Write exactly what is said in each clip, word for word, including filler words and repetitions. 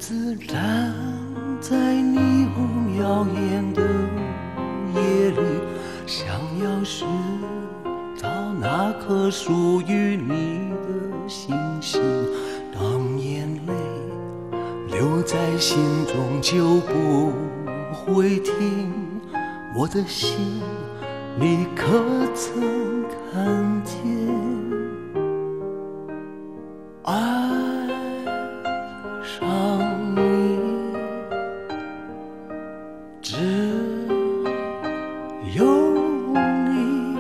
自站在霓虹耀眼的夜里，想要寻找那颗属于你的星星。当眼泪留在心中就不会停，我的心你可曾看见？爱上你只有你，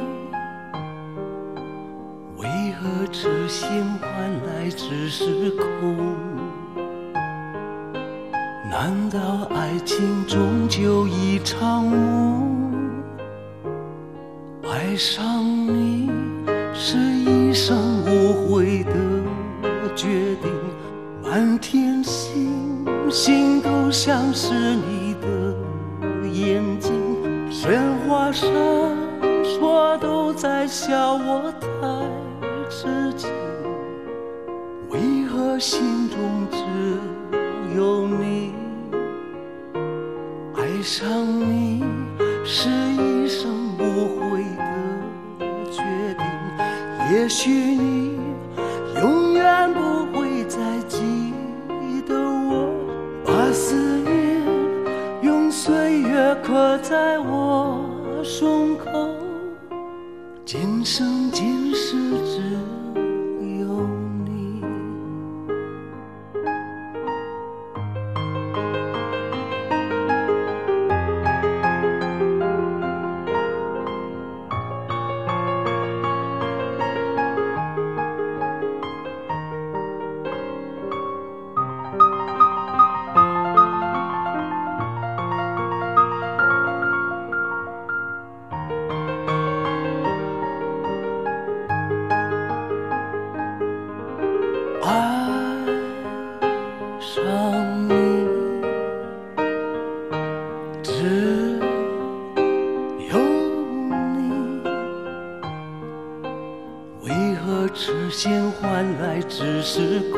为何痴心换来只是空？难道爱情终究一场梦？爱上你是一生无悔的决定，满天星星都像是你的眼睛，喧哗闪烁都在笑我太痴情，为何心中只有你？爱上你是一生无悔的决定，也许你永远不会再记得我，把思念用岁月刻在我胸口，今生今世只有你。爱上你只有你，为何痴心换来只是空？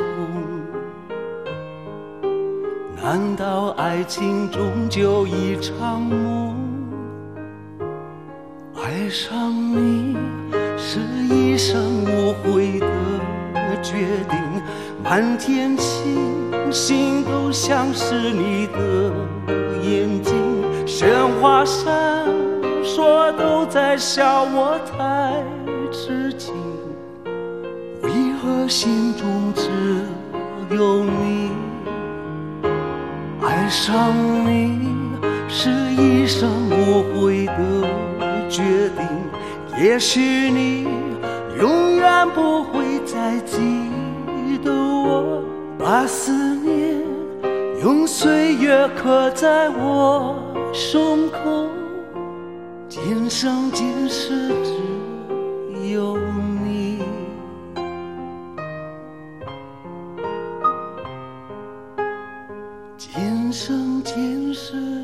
难道爱情终究一场梦？爱上你是一生无悔的决定，满天星星都像是你的眼睛，喧哗闪烁都在笑我太痴情，为何心中只有你？爱上你是一生无悔的决定，也许你永远不会再记得我，把思念用岁月刻在我胸口，今生今世只有你。今生今世